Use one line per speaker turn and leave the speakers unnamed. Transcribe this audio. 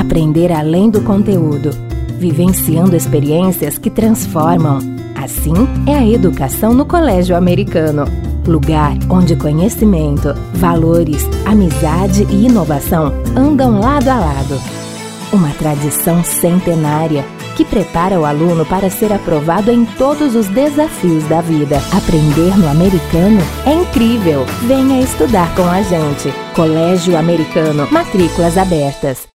aprender além do conteúdo, vivenciando experiências que transformam. Assim é a educação no Colégio Americano. Lugar onde conhecimento, valores, amizade e inovação andam lado a lado. Uma tradição centenária que prepara o aluno para ser aprovado em todos os desafios da vida. Aprender no Americano é incrível! Venha estudar com a gente. Colégio Americano, matrículas abertas.